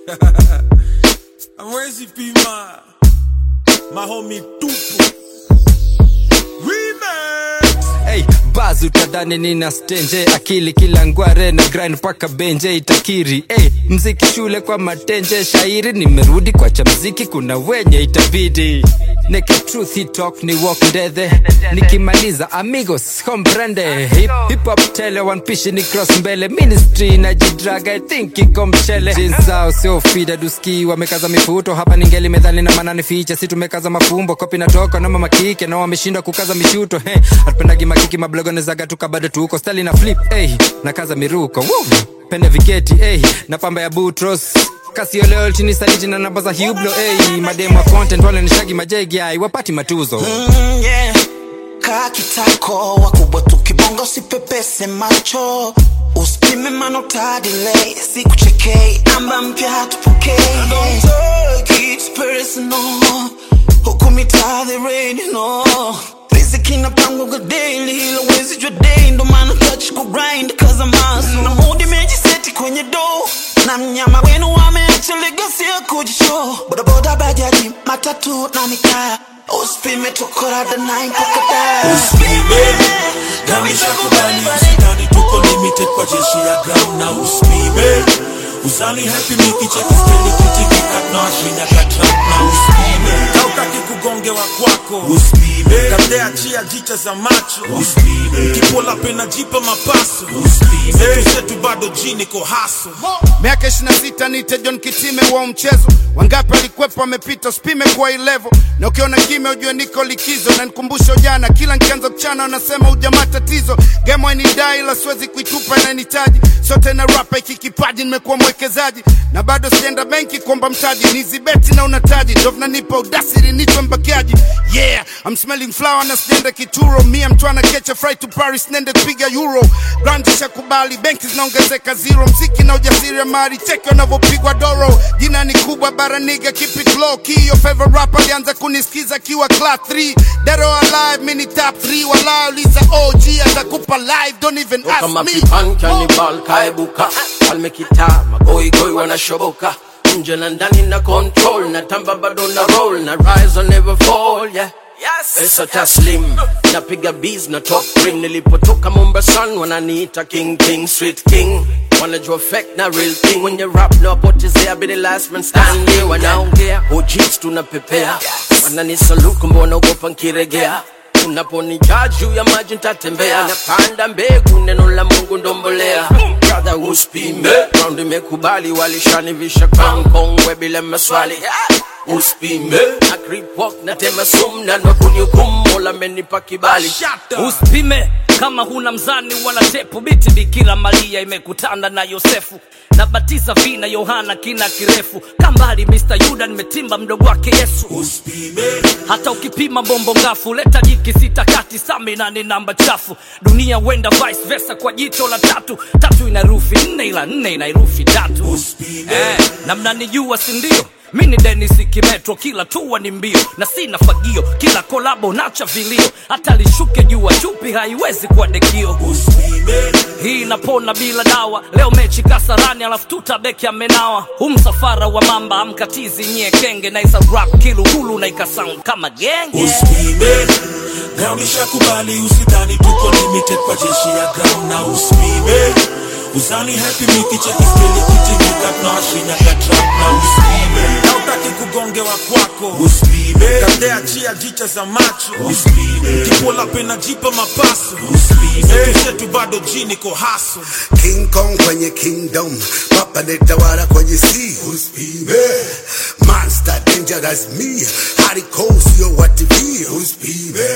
Amwezi pima my homie Tupu Remix. Hey, bazu tadhani nina stenje, akili kila ngware na grind paka benje itakiri. Hey, mziki shule kwa matenje, shairi nimerudi kwa cha mziki kuna wenye itabidi. Naked truth hit talk ni walk ndethe, nikimaliza amigos comprende. Hip hop tele one pishi ni cross mbele, ministry na jidraga I think iko mchele. Jinsa usio fida duski wamekaza mifuto, hapa ningeli medhali na manani ficha, si tumekaza mafumbo, kopi na toka na mama kike na wameshinda kukaza mishuto. Hey, atupendagi makiki mablogo nezaga tukabado tuko stali na flip, hey, na kaza miruko, woo, pende viketi, hey, na pamba ya Boutros kasi ole ole chini saliji na namba za Hublot, hey, mademo content wale nishagi majegi ai wapati matuzo. Yeah, kakitako wakubwa tukibonga usipepese macho, usipime manota delay, sikuchekei amba mpya tupokei. Don't take it personal, hukumita the rain, no. Riziki na pango ga daily, lawezi jwa day, ndo mana touch ku grind kaza maso. Na moodi meji seti kwenye do, na mnyama wenu wameacha legacy ya kujishow. Boda boda bajaji, matatu na mikaya, usipime tukora the 9 pakata. Usipime, gamisha kubali usidani tuko limited kwa jeshi ya ground. Na usipime, uzani happy miki cheki steli kitiki katna shinya katrap. Na usipime, kautaki kugongewa kwako. Usipime, katea chia jicha za macho. Usipime, kipola pena jipa mapaso. Usipime, setu bado jini ko haso. Miaka 26 nite John Kitime wa mchezo, wangapi alikwepo wamepita usipime kwa hii level. Na ukiona kime ujue niko likizo, na nikumbusho jana kila nikianza kuchana wanasema ujamaa tatizo. Game wani dai la siwezi kuitupa na nitaji, sote na rapa iki kipaji nimekuwa mwekezaji, na bado sienda benki kuomba mtaji, nizibeti na unataji ndo nipa udasiri nitwe mbakiaji. Yeah, I'm smelling flower na sienda kituro, me I'm trying to catch a flight to Paris nende piga euro. Brand shakubali, benki zinaongezeka zero, mziki na ujasiri ya mari cheki wanavopigwa doro. Jina ni kubwa bara nigga keep it low key, your favorite rapper alianza kunisikiza kiwa class 3. Dead or alive mini top 3, walao liza OG atakupa live don't even ask me. Kama pipan cannibal kaibuka, almekita magoi goi wanashoboka, nje na ndani na control, na tamba bado na roll, na rise or never fall, yeah. Yes. Pesa taslim, napiga beats na top ring, nilipotoka Mombasa wananiita king street king. Wanajua fake na real thing, when you rap no potezea be the last man standing. Wanaongea OGs tunapepea, wanani salute mbona ugopa nkiregea. Unaponi jaju ya maji nitatembea, napanda mbegu neno la Mungu ndombolea. Brother usipime, round imekubali walishanivisha crown kongwe bila maswali. Usipime, na creep walk na tema sumna na kunihukumu Mola amenipa kibali. Usipime kama huna mzani wala tepu, biti Bikira Maria imekutana na Yosefu, na batiza vina Yohana kina kirefu, kambali Mr. Yuda nimetimba mdogo wake Yesu. Usipime, hata ukipima bombo ngafu, leta jiki sita kati sami na ni namba chafu. Dunia wenda vice versa kwa jito la tatu, tatu ina herufi 4 ila 4 ina herufi 3. Usipime, na mnanijua si ndio? Mini Dennis Kimetro, kila tuwa ni mbio, na sina fagio, kila kolabo nacha vilio, hata lishuke jua chupi haiwezi kwa dekio. usipime, Hii inapona bila dawa, leo mechi Kasarani alafu tutabeki amenawa. Msafara wa mamba amkatizi nye kenge, na isa rap kilugulu na ikasound kama genge. usipime, gamisha kubali usidani tuko limited kwa jeshi ya ground. Na usipime, uzani happy miki cheki steli kitiki katna shinya katrap. Na usipime, kautaki kugongewa kwako. Usipime, katea chia jicha za macho. Usipime, kipola pena jipa mapaso. Usipime, setu bado jini ko haso. King Kong kwenye kingdom, papa netawala kwenye sea. Usipime, monster dangerous me, hardcore sio wa TV. Usipime,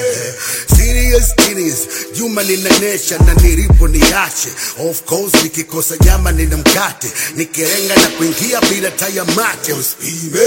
serious Juma ninanesha na nilipo niache. Of course nikikosa nyama nina mkate, nikirenga na kuingia bila taya mate. Usipime,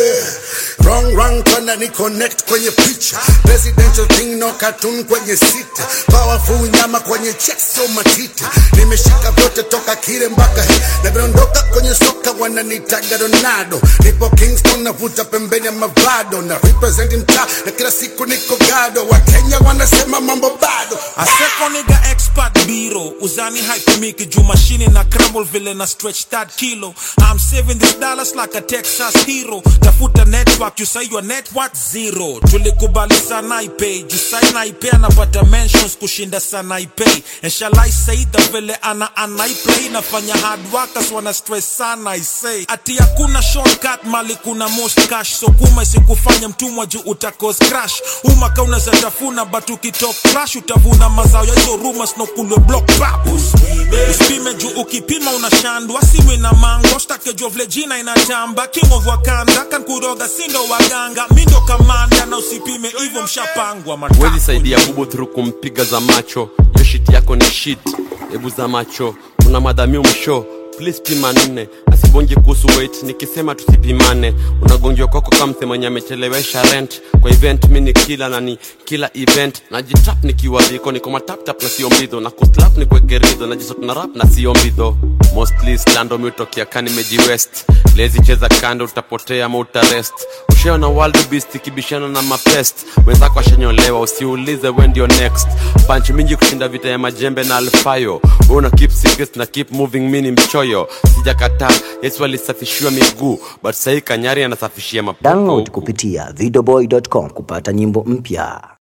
wrong kona ni connect kwenye picha, presidential thing no cartoon kwenye sita, powerful nyama kwenye chest so matita. Nimeshika vyote toka kile mpaka hii, na viondoka kwenye soka wananitaga Ronaldo. Nipo Kingston navuta pembeni ya mavado, na represent mtaa na kila siku niko gado. Wakenya wanasema mambo bado. Aseko nigga expert biro uzani hype miki juu machine na crumble vile na stretch that kilo. I'm saving this dollars like a Texas hero. Tafuta network you say your net what zero. Tulikubali sana ipay you say na ipay anapata mentions kushinda sana ipay. And shall I say the vile ana play nafanya hard workers wana stress sana I say. Ati hakuna shortcut mali kuna most cash. So kuma isikufanya mtumwa juu utakose crash. Umaka unazatafuna but ukitalk crash utavuna mazao ya hizo rumors no kulwe block pap. Uspime juu ukipima unashandwa simu ina mango. Shtake juu vile jina inatamba. King of Wakanda kan kuroga sindo waganga. Mindo kamanda na usipime hivyo mshapangwa matako. Wezi saidia bubu through kumpiga za macho. Yo shit yako ni shit, ebu za macho. Una madami umsho, please pima nne. Asibongi kuhusu weight, nikisema tusipimane. Unagonjwa kwako kama mwenye amechelewesha rent. Kwa event mini kila na ni kila event. Najitap nikiwa liko, niko matap na sio mbido. Na kuslap ni kweke rido, najisot na rap na sio mbido. Mostly slando miutokia kani meji west. Lezi cheza kando utapotea ama utarest. Usheo na world beast kibishana na mapest. Wenzako washanyolewa usiulize when you're next. Punch mingi kushinda vita ya majembe na alfayo. Una keep secrets na keep moving mini mchoyo. Sijakataa Yesu alisafishiwa miguu, but sahi Kanyari anasafishia mapoko. Download kupitia videoboy.com kupata nyimbo mpya.